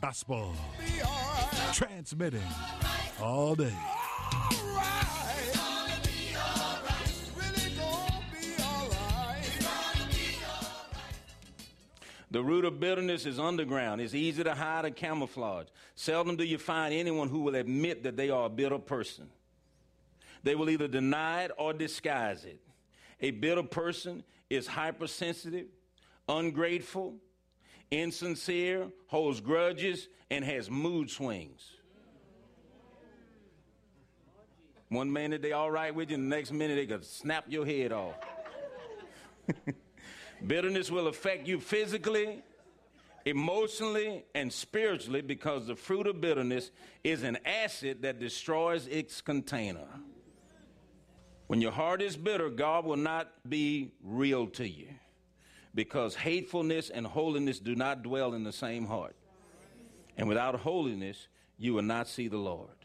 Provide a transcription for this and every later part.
Gospel. Transmitting all day. The root of bitterness is underground. It's easy to hide and camouflage. Seldom do you find anyone who will admit that they are a bitter person. They will either deny it or disguise it. A bitter person is hypersensitive, ungrateful, insincere, holds grudges, and has mood swings. One minute they all right with you, and the next minute they could snap your head off. Bitterness will affect you physically, emotionally, and spiritually because the fruit of bitterness is an acid that destroys its container. When your heart is bitter, God will not be real to you because hatefulness and holiness do not dwell in the same heart. And without holiness, you will not see the Lord.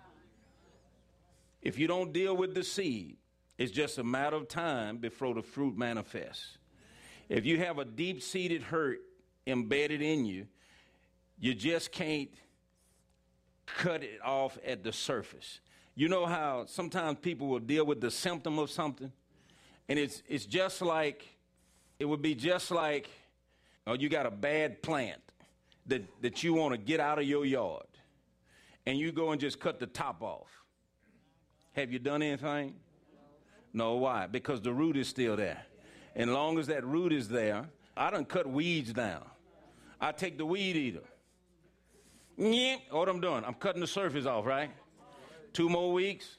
If you don't deal with the seed, it's just a matter of time before the fruit manifests. If you have a deep-seated hurt embedded in you, you just can't cut it off at the surface. You know how sometimes people will deal with the symptom of something? And it's just like, it would be just like, you got a bad plant that you want to get out of your yard. And you go and just cut the top off. Have you done anything? No, why? Because the root is still there. And as long as that root is there, I done cut weeds down. I take the weed eater. What I'm doing, I'm cutting the surface off, right? 2 more weeks.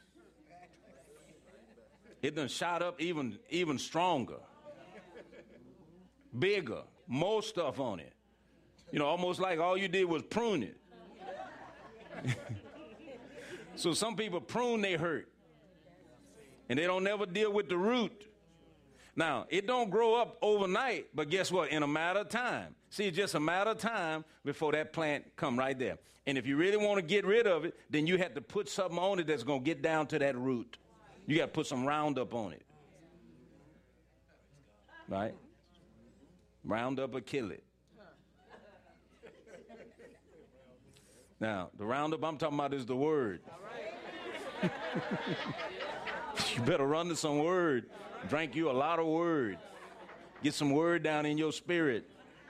It done shot up even stronger. Bigger. More stuff on it. Almost like all you did was prune it. So some people prune their hurt. And they don't never deal with the root. Now, it don't grow up overnight, but guess what? In a matter of time. See, it's just a matter of time before that plant come right there. And if you really want to get rid of it, then you have to put something on it that's going to get down to that root. You got to put some Roundup on it. Right? Roundup will kill it. Now, the Roundup I'm talking about is the word. You better run to some word. Drink you a lot of word. Get some word down in your spirit.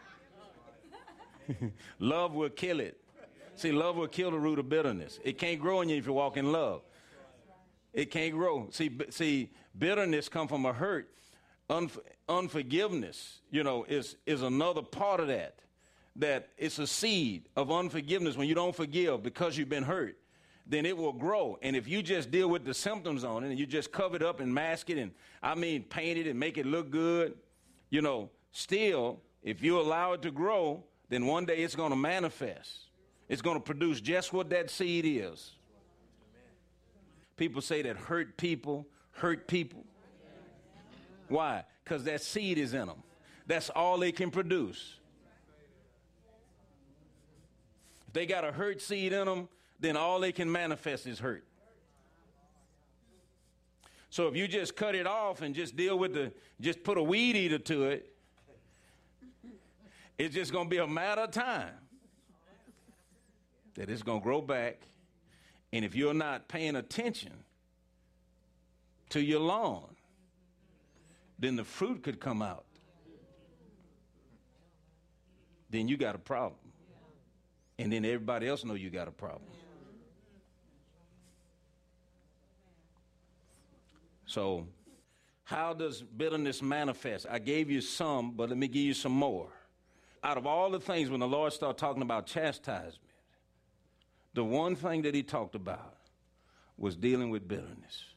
Love will kill it. See, love will kill the root of bitterness. It can't grow in you if you walk in love. It can't grow. See, bitterness comes from a hurt. Unforgiveness, is another part of that. That it's a seed of unforgiveness. When you don't forgive because you've been hurt, then it will grow. And if you just deal with the symptoms on it and you just cover it up and mask it and paint it and make it look good, still, if you allow it to grow, then one day it's going to manifest. It's going to produce just what that seed is. People say that hurt people hurt people. Why? Because that seed is in them. That's all they can produce. If they got a hurt seed in them, then all they can manifest is hurt. So if you just cut it off and just deal with just put a weed eater to it, it's just going to be a matter of time that it's going to grow back. And if you're not paying attention to your lawn, then the fruit could come out. Then you got a problem. And then everybody else know you got a problem. So, how does bitterness manifest? I gave you some, but let me give you some more. Out of all the things, when the Lord started talking about chastisement, the one thing that he talked about was dealing with bitterness.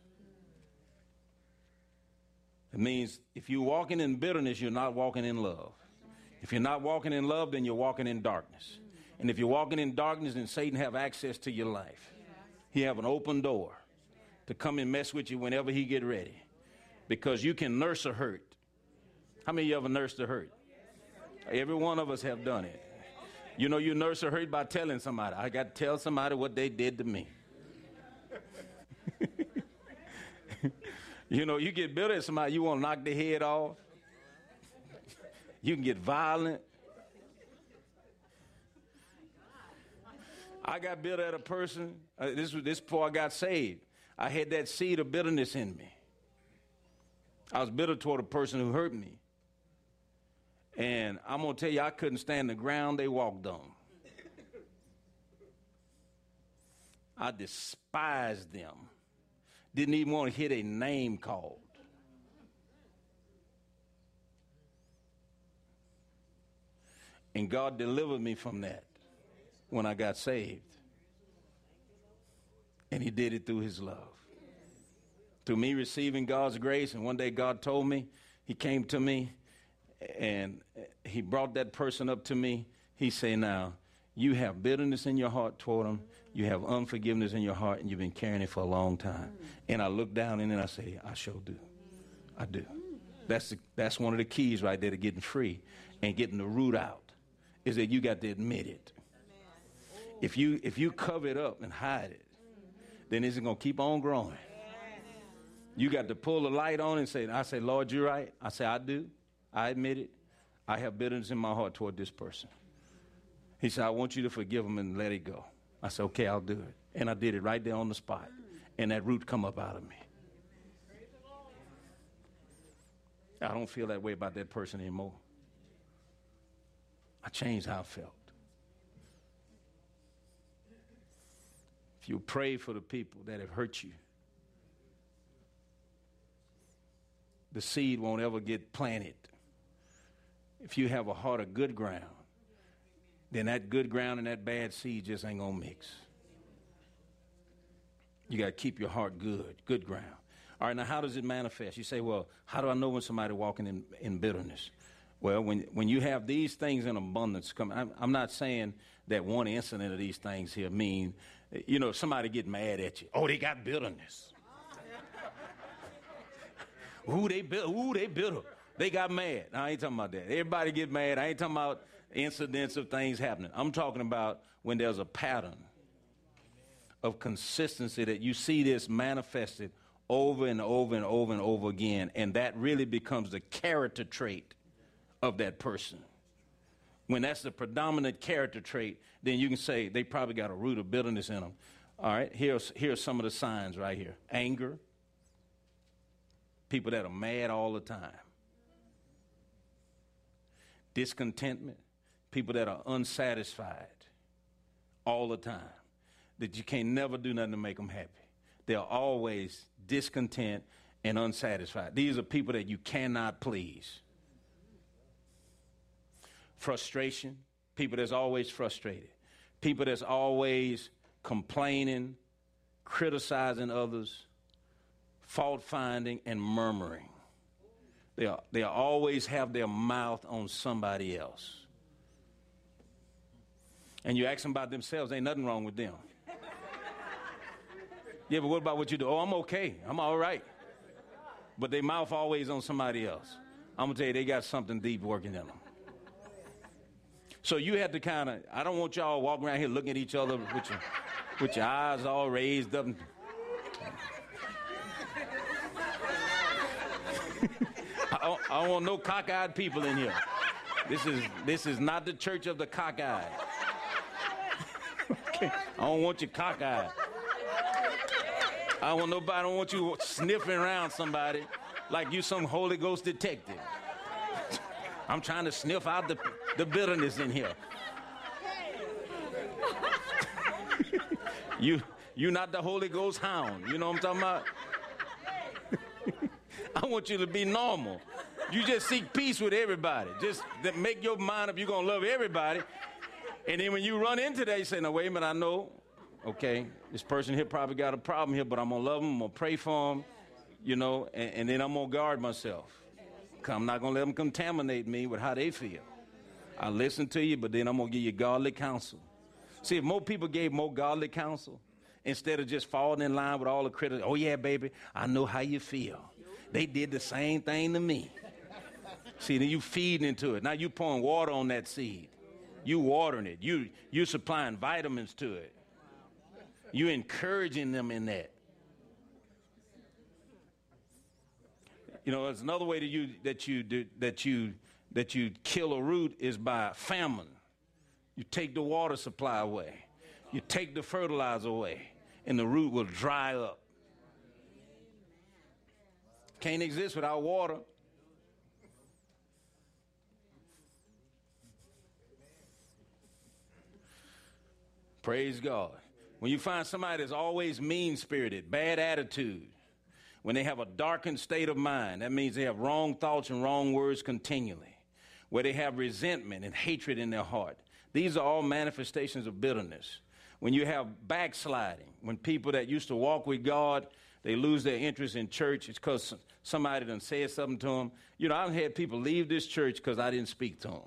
It means if you're walking in bitterness, you're not walking in love. If you're not walking in love, then you're walking in darkness. And if you're walking in darkness, then Satan have access to your life. He have an open door to come and mess with you whenever he get ready. Because you can nurse a hurt. How many of you ever nursed a hurt? Every one of us have done it. You nurse a hurt by telling somebody. I got to tell somebody what they did to me. You get bitter at somebody, you want to knock their head off. You can get violent. I got bitter at a person. This before I got saved. I had that seed of bitterness in me. I was bitter toward a person who hurt me. And I'm going to tell you, I couldn't stand the ground they walked on. I despised them. Didn't even want to hear their name called. And God delivered me from that when I got saved. And he did it through his love. Through me receiving God's grace. And one day God told me, he came to me and he brought that person up to me. He said, now, you have bitterness in your heart toward them. You have unforgiveness in your heart, and you've been carrying it for a long time. And I look down and then I say, I sure do. I do. That's one of the keys right there to getting free and getting the root out, is that you got to admit it. If you cover it up and hide it, then it's going to keep on growing. You got to pull the light on and say, I say, Lord, you're right. I say, I do. I admit it. I have bitterness in my heart toward this person. He said, I want you to forgive him and let it go. I said, okay, I'll do it. And I did it right there on the spot. And that root come up out of me. I don't feel that way about that person anymore. I changed how I felt. If you pray for the people that have hurt you, the seed won't ever get planted. If you have a heart of good ground, then that good ground and that bad seed just ain't going to mix. You got to keep your heart good ground. All right, now how does it manifest? You say, well, how do I know when somebody walking in bitterness? Well, when you have these things in abundance coming, I'm not saying that one incident of these things here mean, somebody get mad at you. Oh, they got bitterness. Ooh, they bitter. They got mad. No, I ain't talking about that. Everybody get mad. I ain't talking about incidents of things happening. I'm talking about when there's a pattern of consistency that you see this manifested over and over and over and over again, and that really becomes the character trait of that person. When that's the predominant character trait, then you can say they probably got a root of bitterness in them. All right, here's some of the signs right here. Anger. People that are mad all the time. Discontentment. People that are unsatisfied all the time. That you can't never do nothing to make them happy. They're always discontent and unsatisfied. These are people that you cannot please. Frustration. People that's always frustrated. People that's always complaining, criticizing others, fault-finding, and murmuring. They always have their mouth on somebody else. And you ask them about themselves, ain't nothing wrong with them. Yeah, but what about what you do? Oh, I'm okay. I'm all right. But their mouth always on somebody else. I'm going to tell you, they got something deep working in them. So you have to kind of, I don't want y'all walking around here looking at each other with your eyes all raised up. I don't want no cockeyed people in here. This is not the church of the cockeyed. Okay. I don't want you cockeyed. I don't want you sniffing around somebody like you some Holy Ghost detective. I'm trying to sniff out the bitterness in here. You're not the Holy Ghost hound. You know what I'm talking about? I want you to be normal. You just seek peace with everybody. Just make your mind up you're going to love everybody. And then when you run into that, you say, no, wait a minute, I know, okay, this person here probably got a problem here, but I'm going to love them, I'm going to pray for them, and then I'm going to guard myself. I'm not going to let them contaminate me with how they feel. I listen to you, but then I'm going to give you godly counsel. See, if more people gave more godly counsel, instead of just falling in line with all the critics, oh, yeah, baby, I know how you feel. They did the same thing to me. See, then you feeding into it. Now you pouring water on that seed. You watering it. You supplying vitamins to it. You encouraging them in that. There's another way that you kill a root is by famine. You take the water supply away. You take the fertilizer away, and the root will dry up. Can't exist without water. Praise God. When you find somebody that's always mean-spirited, bad attitude, when they have a darkened state of mind, that means they have wrong thoughts and wrong words continually, where they have resentment and hatred in their heart. These are all manifestations of bitterness. When you have backsliding, when people that used to walk with God, they lose their interest in church, it's because somebody done said something to them. You know, I've had people leave this church because I didn't speak to them.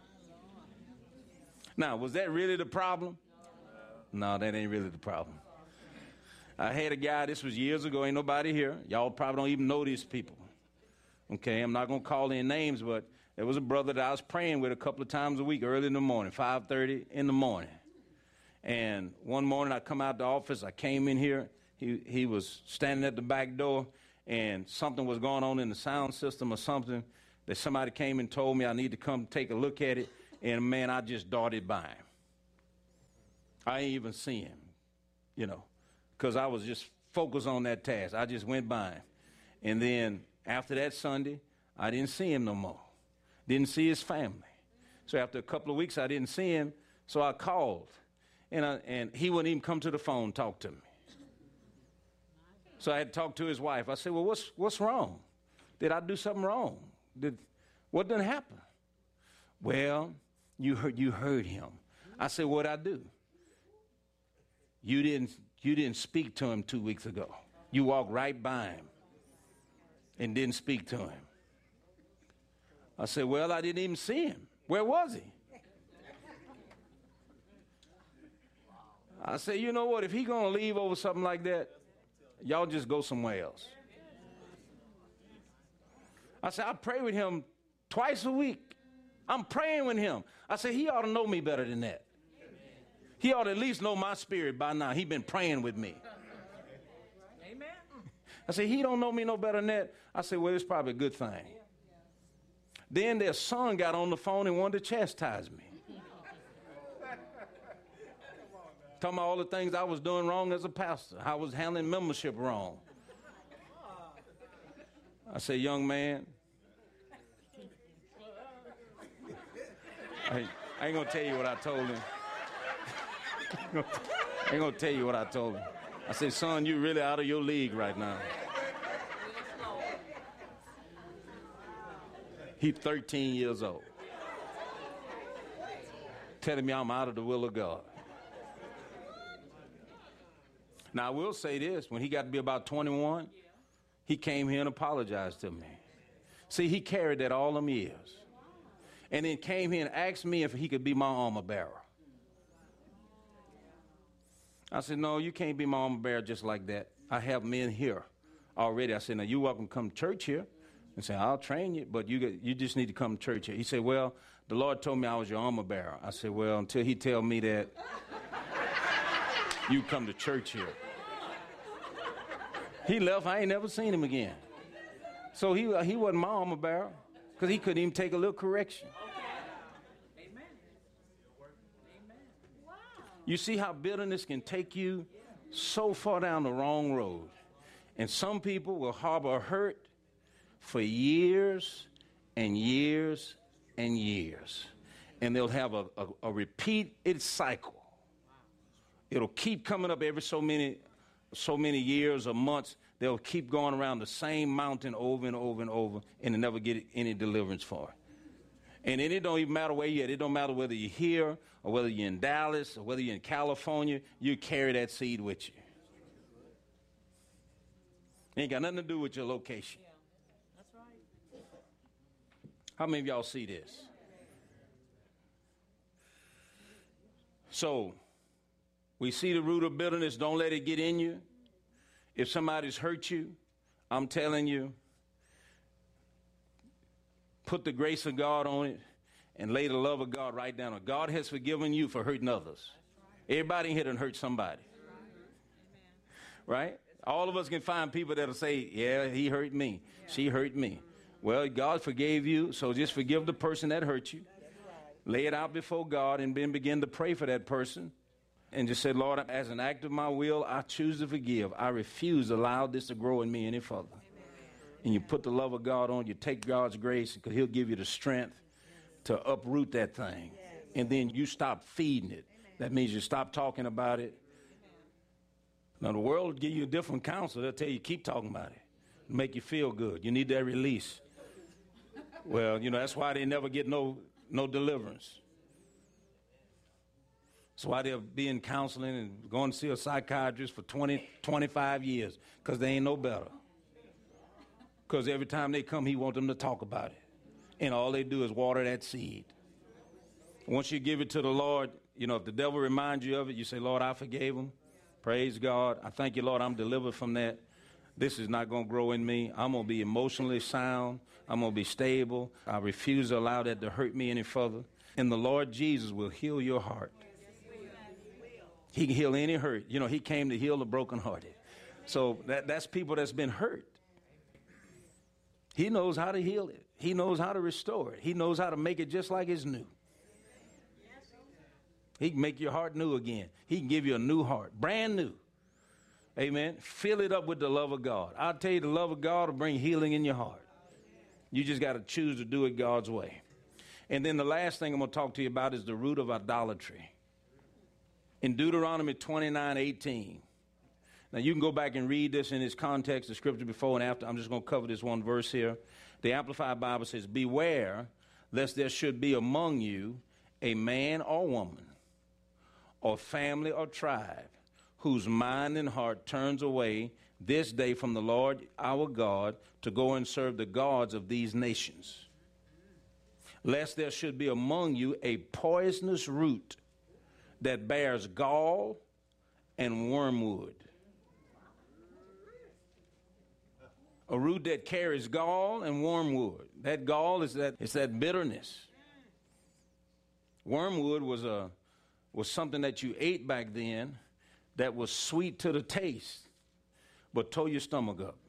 Now, was that really the problem? No, that ain't really the problem. I had a guy, this was years ago, ain't nobody here. Y'all probably don't even know these people. Okay, I'm not going to call any names, but there was a brother that I was praying with a couple of times a week, early in the morning, 5:30 in the morning. And one morning I come out the office, I came in here, he was standing at the back door, and something was going on in the sound system or something that somebody came and told me I need to come take a look at it, and man, I just darted by him. I ain't even see him, you know, because I was just focused on that task. I just went by him. And then after that Sunday, I didn't see him no more. Didn't see his family. So after a couple of weeks, I didn't see him, so I called. And he wouldn't even come to the phone and talk to me. So I had to talk to his wife. I said, well, what's wrong? Did I do something wrong? What didn't happen? Well, you heard him. I said, what'd I do? You didn't speak to him 2 weeks ago. You walked right by him and didn't speak to him. I said, well, I didn't even see him. Where was he? I said, you know what? If he's going to leave over something like that, y'all just go somewhere else. I said, I pray with him twice a week. I'm praying with him. I said, he ought to know me better than that. He ought to at least know my spirit by now. He been praying with me. Amen. I said, he don't know me no better than that. I said, well, it's probably a good thing. Then their son got on the phone and wanted to chastise me. Talking about all the things I was doing wrong as a pastor. I was handling membership wrong. I said, young man, I ain't going to tell you what I told him. I ain't going to tell you what I told him. I said, son, you're really out of your league right now. He's 13 years old. Telling me I'm out of the will of God. Now, I will say this. When he got to be about 21, he came here and apologized to me. See, he carried that all them years. And then came here and asked me if he could be my armor bearer. I said, no, you can't be my armor bearer just like that. I have men here already. I said, now, you're welcome to come to church here. And say, I'll train you, but you just need to come to church here. He said, well, the Lord told me I was your armor bearer. I said, well, until he tell me that, you come to church here. He left. I ain't never seen him again. So he wasn't my armor bearer because he couldn't even take a little correction. Amen. Wow. You see how bitterness can take you so far down the wrong road. And some people will harbor hurt for years and years and years. And they'll have a repeated cycle. It'll keep coming up every so many years or months. They'll keep going around the same mountain over and over and over, and they never get any deliverance for it. And it don't even matter where you're at. It don't matter whether you're here or whether you're in Dallas or whether you're in California. You carry that seed with you. It ain't got nothing to do with your location. Yeah, that's right. How many of y'all see this? So, we see the root of bitterness. Don't let it get in you. If somebody's hurt you, I'm telling you, put the grace of God on it and lay the love of God right down. God has forgiven you for hurting others. Everybody in here done hurt somebody. Right? All of us can find people that'll say, yeah, he hurt me. She hurt me. Well, God forgave you, so just forgive the person that hurt you. Lay it out before God and then begin to pray for that person. and just said, Lord, as an act of my will, I choose to forgive. I refuse to allow this to grow in me any further. And you put the love of God on, you take God's grace, because he'll give you the strength to uproot that thing. And then you stop feeding it. That means you stop talking about it. Now, the world will give you a different counsel. They'll tell you, keep talking about it. Make you feel good. You need that release. Well, that's why they never get no deliverance. That's why they'll be in counseling and going to see a psychiatrist for 20, 25 years, because they ain't no better. Because every time they come, he wants them to talk about it. And all they do is water that seed. Once you give it to the Lord, if the devil reminds you of it, you say, Lord, I forgave him. Praise God. I thank you, Lord, I'm delivered from that. This is not going to grow in me. I'm going to be emotionally sound. I'm going to be stable. I refuse to allow that to hurt me any further. And the Lord Jesus will heal your heart. He can heal any hurt. He came to heal the brokenhearted. So that's people that's been hurt. He knows how to heal it. He knows how to restore it. He knows how to make it just like it's new. He can make your heart new again. He can give you a new heart, brand new. Amen. Fill it up with the love of God. I'll tell you, the love of God will bring healing in your heart. You just got to choose to do it God's way. And then the last thing I'm going to talk to you about is the root of idolatry. In Deuteronomy 29:18. Now, you can go back and read this in its context, the scripture before and after. I'm just going to cover this one verse here. The Amplified Bible says, beware lest there should be among you a man or woman, or family or tribe, whose mind and heart turns away this day from the Lord our God to go and serve the gods of these nations. Lest there should be among you a poisonous root that bears gall and wormwood. A root that carries gall and wormwood. That gall is that bitterness. Wormwood was something that you ate back then that was sweet to the taste, but tore your stomach up.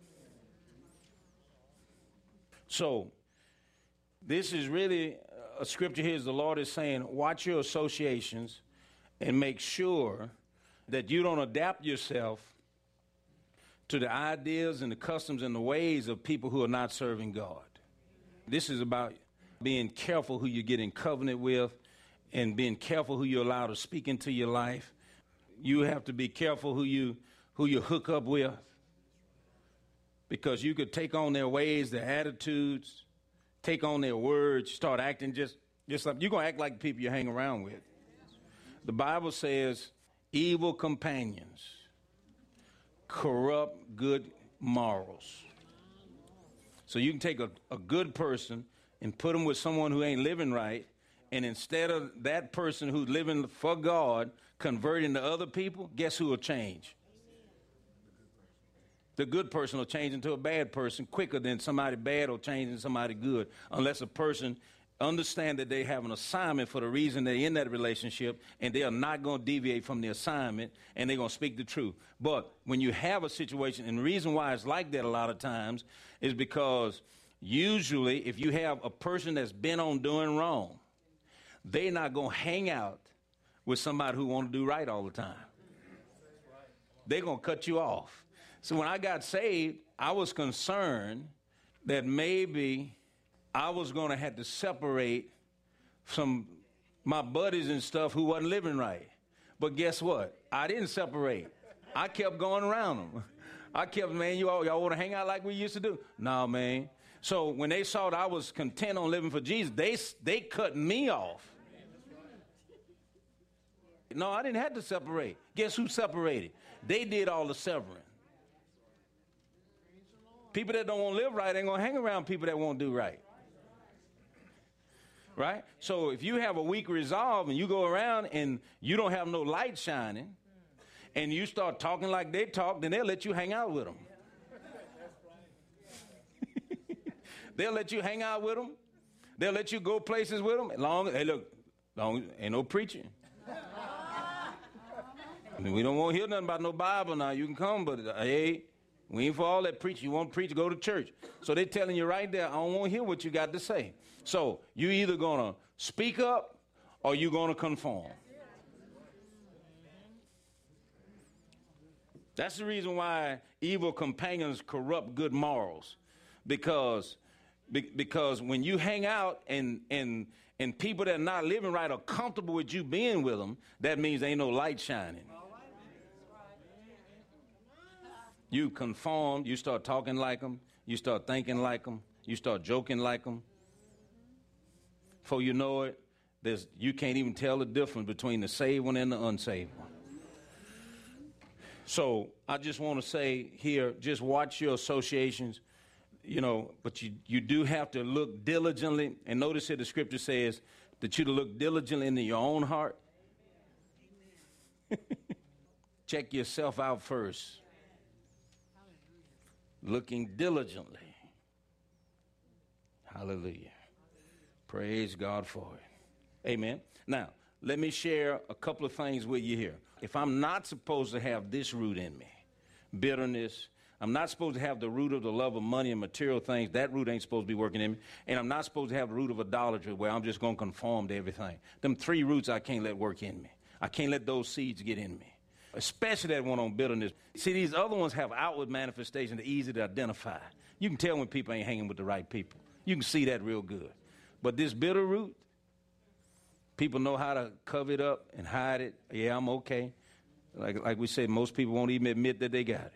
So this is really a scripture here. The Lord is saying, watch your associations and make sure that you don't adapt yourself to the ideas and the customs and the ways of people who are not serving God. This is about being careful who you get in covenant with and being careful who you allow to speak into your life. You have to be careful who you hook up with, because you could take on their ways, their attitudes, take on their words, start acting just like you're going to act like the people you hang around with. The Bible says evil companions corrupt good morals. So you can take a good person and put them with someone who ain't living right, and instead of that person who's living for God converting to other people, guess who will change? The good person will change into a bad person quicker than somebody bad will change into somebody good, unless a person understand that they have an assignment for the reason they're in that relationship, and they are not going to deviate from the assignment, and they're going to speak the truth. But when you have a situation, and the reason why it's like that a lot of times is because usually if you have a person that's been on doing wrong, they're not going to hang out with somebody who want to do right all the time. They're going to cut you off. So when I got saved, I was concerned that maybe I was going to have to separate from my buddies and stuff who wasn't living right. But guess what? I didn't separate. I kept going around them. I kept, man, y'all want to hang out like we used to do? No, man. So when they saw that I was content on living for Jesus, they cut me off. No, I didn't have to separate. Guess who separated? They did all the severing. People that don't want to live right ain't going to hang around people that won't do right. Right? So if you have a weak resolve and you go around and you don't have no light shining and you start talking like they talk, then they'll let you hang out with them. They'll let you hang out with them. They'll let you go places with them. Ain't no preaching. I mean, we don't want to hear nothing about no Bible now. You can come, but hey, we ain't for all that preaching. You want to preach, go to church. So they're telling you right there, I don't want to hear what you got to say. So you either going to speak up or you're going to conform. That's the reason why evil companions corrupt good morals. Because when you hang out and people that are not living right are comfortable with you being with them, that means ain't no light shining. You conform, you start talking like them, you start thinking like them, you start joking like them. Before you know it, you can't even tell the difference between the saved one and the unsaved one. So I just want to say here, just watch your associations, but you do have to look diligently. And notice here the scripture says that you to look diligently into your own heart. Check yourself out first. Looking diligently. Hallelujah. Praise God for it. Amen. Now, let me share a couple of things with you here. If I'm not supposed to have this root in me, bitterness, I'm not supposed to have the root of the love of money and material things. That root ain't supposed to be working in me. And I'm not supposed to have the root of idolatry where I'm just going to conform to everything. Them three roots I can't let work in me. I can't let those seeds get in me. Especially that one on bitterness. See, these other ones have outward manifestations that are easy to identify. You can tell when people ain't hanging with the right people. You can see that real good. But this bitter root, people know how to cover it up and hide it. Yeah, I'm okay. Like we said, most people won't even admit that they got it.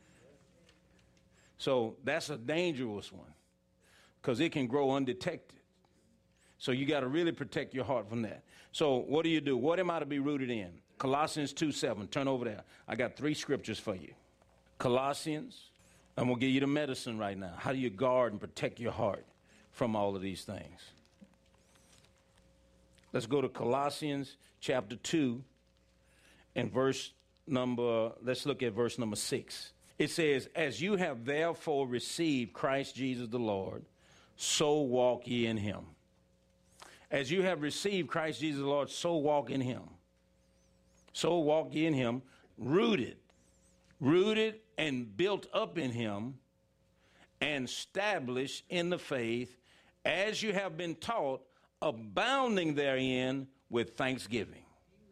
So that's a dangerous one because it can grow undetected. So you got to really protect your heart from that. So what do? What am I to be rooted in? Colossians 2:7. Turn over there. I got 3 scriptures for you. Colossians. I'm going to give you the medicine right now. How do you guard and protect your heart from all of these things? Let's go to Colossians chapter 2 and let's look at verse number 6. It says, as you have therefore received Christ Jesus the Lord, so walk ye in him. As you have received Christ Jesus the Lord, so walk in him. So walk ye in him, rooted and built up in him, and established in the faith, as you have been taught, abounding therein with thanksgiving.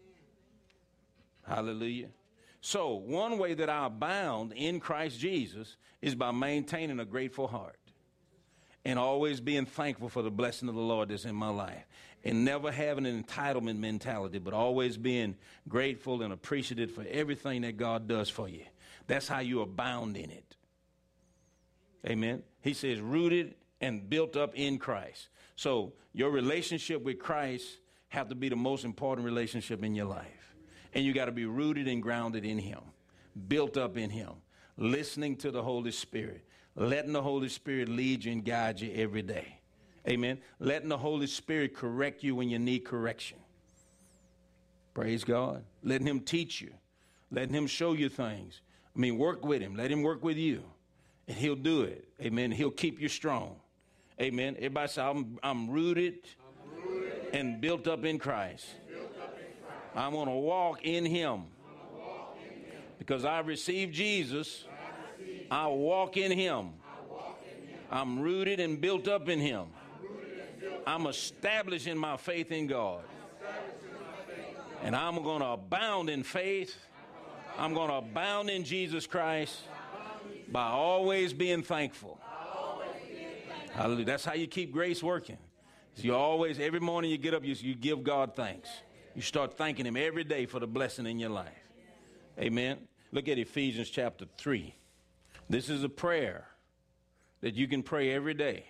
Amen. Hallelujah. So one way that I abound in Christ Jesus is by maintaining a grateful heart and always being thankful for the blessing of the Lord that's in my life, and never having an entitlement mentality, but always being grateful and appreciative for everything that God does for you. That's how you abound in it. Amen. He says rooted and built up in Christ. So your relationship with Christ have to be the most important relationship in your life. And you got to be rooted and grounded in him, built up in him, listening to the Holy Spirit, letting the Holy Spirit lead you and guide you every day. Amen. Letting the Holy Spirit correct you when you need correction. Praise God. Letting him teach you. Letting him show you things. Work with him. Let him work with you. And he'll do it. Amen. He'll keep you strong. Amen. Everybody say, I'm rooted and built up in Christ. I want to walk in him. Because I received Jesus, I walk in him. I'm rooted and built up in him. I'm established in my faith in God. And I'm going to abound in faith. I'm going to abound in Jesus Christ by always being thankful. Hallelujah. That's how you keep grace working. You always, every morning you get up, you give God thanks. You start thanking him every day for the blessing in your life. Amen. Look at Ephesians chapter 3. This is a prayer that you can pray every day.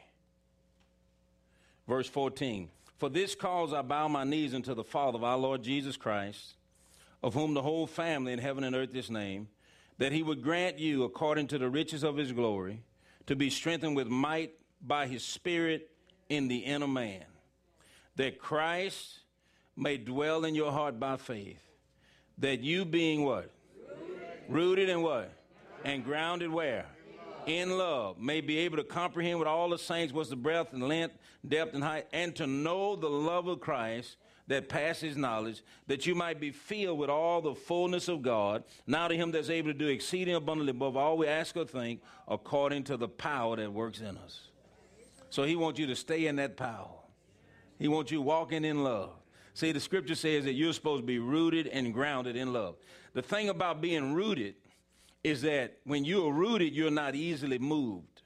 Verse 14. For this cause I bow my knees unto the Father of our Lord Jesus Christ, of whom the whole family in heaven and earth is named, that he would grant you, according to the riches of his glory, to be strengthened with might by his Spirit in the inner man, that Christ may dwell in your heart by faith, that you being what? Rooted in what? And grounded where? In love, may be able to comprehend with all the saints what's the breadth and length, depth and height, and to know the love of Christ that passes knowledge, that you might be filled with all the fullness of God. Now to him that's able to do exceeding abundantly above all we ask or think, according to the power that works in us. So he wants you to stay in that power. He wants you walking in love. See, the scripture says that you're supposed to be rooted and grounded in love. The thing about being rooted is that when you are rooted, you're not easily moved.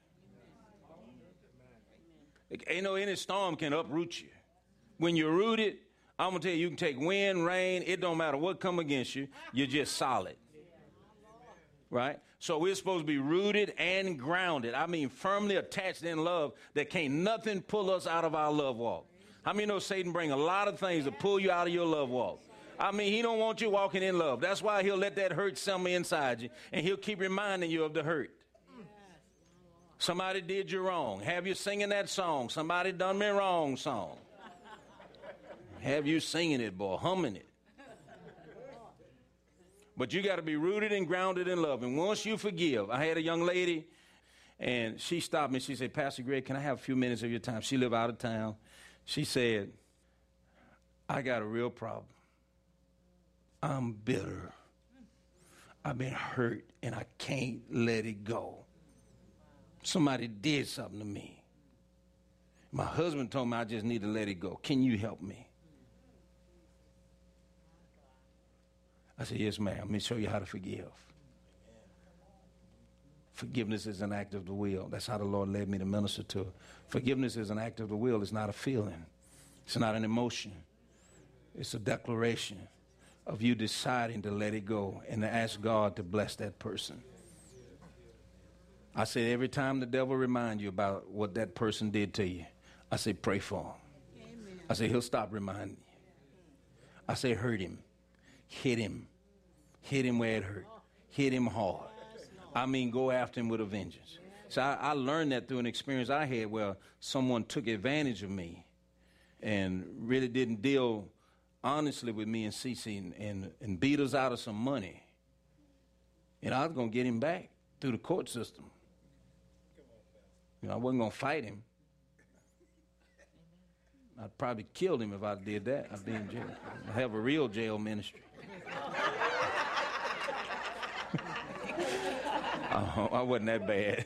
Ain't no any storm can uproot you. When you're rooted, I'm going to tell you, you can take wind, rain, it don't matter what come against you, you're just solid. Right? So we're supposed to be rooted and grounded. I mean, firmly attached in love that can't nothing pull us out of our love walk. How many know Satan bring a lot of things to pull you out of your love walk? I mean, he don't want you walking in love. That's why he'll let that hurt simmer inside you, and he'll keep reminding you of the hurt. Somebody did you wrong. Have you singing that song? Somebody done me wrong song. Have you singing it, boy, humming it. But you got to be rooted and grounded in love. And once you forgive, I had a young lady, and she stopped me. She said, Pastor Greg, can I have a few minutes of your time? She lived out of town. She said, I got a real problem. I'm bitter. I've been hurt, and I can't let it go. Somebody did something to me. My husband told me I just need to let it go. Can you help me? I said, yes, ma'am. Let me show you how to forgive. Forgiveness is an act of the will. That's how the Lord led me to minister to her. Forgiveness is an act of the will. It's not a feeling. It's not an emotion. It's a declaration of you deciding to let it go and to ask God to bless that person. I said, every time the devil reminds you about what that person did to you, I say, pray for him. Amen. I say, he'll stop reminding you. I say, hurt him. Hit him. Hit him where it hurt. Hit him hard. I mean, go after him with a vengeance. So I learned that through an experience I had where someone took advantage of me and really didn't deal honestly with me and Cece and beat us out of some money. And I was going to get him back through the court system. You know, I wasn't going to fight him. I'd probably killed him if I did that. I'd be in jail. I have a real jail ministry. Oh, I wasn't that bad.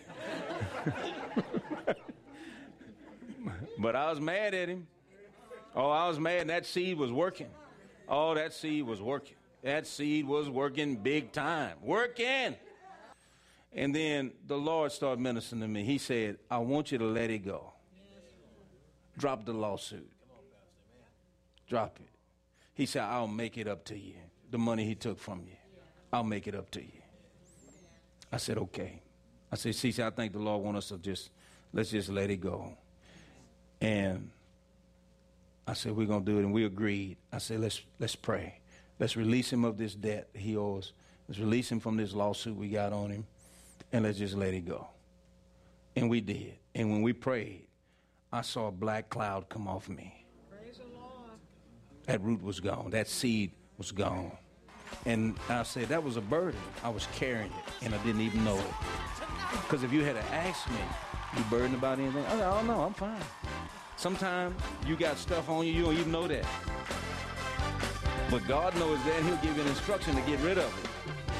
But I was mad at him. Oh, I was mad, and that seed was working. Oh, that seed was working. That seed was working big time. Working. And then the Lord started ministering to me. He said, I want you to let it go. Drop the lawsuit. Drop it. He said, I'll make it up to you. The money he took from you. I'll make it up to you. I said, okay. I said, Cece, I think the Lord wants us to let's just let it go. And I said, we're going to do it. And we agreed. I said, let's pray. Let's release him of this debt he owes. Let's release him from this lawsuit we got on him. And let's just let it go. And we did. And when we prayed, I saw a black cloud come off me. Praise the Lord. That root was gone. That seed was gone. And I said, that was a burden. I was carrying it, and I didn't even know it. Because if you had to ask me, you burdened about anything? I said, oh, no, I'm fine. Sometimes you got stuff on you, you don't even know that. But God knows that, and he'll give you an instruction to get rid of it.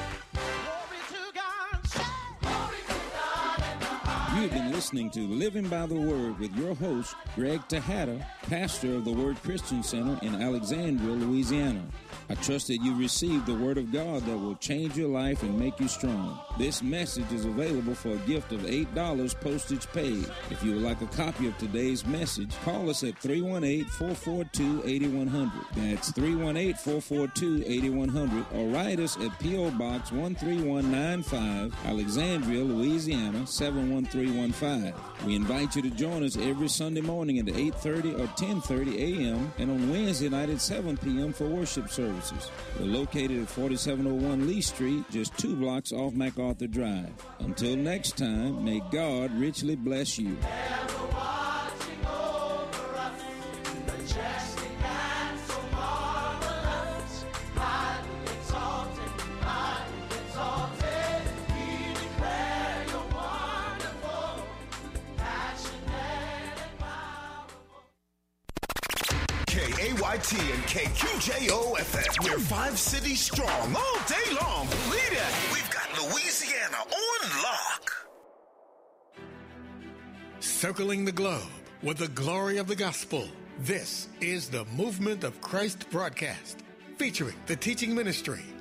You have been listening to Living by the Word with your host, Greg Tejada, pastor of the Word Christian Center in Alexandria, Louisiana. I trust that you received the Word of God that will change your life and make you strong. This message is available for a gift of $8 postage paid. If you would like a copy of today's message, call us at 318-442-8100. That's 318-442-8100, or write us at P.O. Box 13195, Alexandria, Louisiana 71315. We invite you to join us every Sunday morning at 8:30 or 10:30 a.m. and on Wednesday night at 7 p.m. for worship services. We're located at 4701 Lee Street, just 2 blocks off MacArthur Drive. Until next time, may God richly bless you. KAYT and KQJO-FM. We're 5 cities strong all day long. Believe it. We've got Louisiana on lock. Circling the globe with the glory of the gospel. This is the Movement of Christ broadcast, featuring the teaching ministry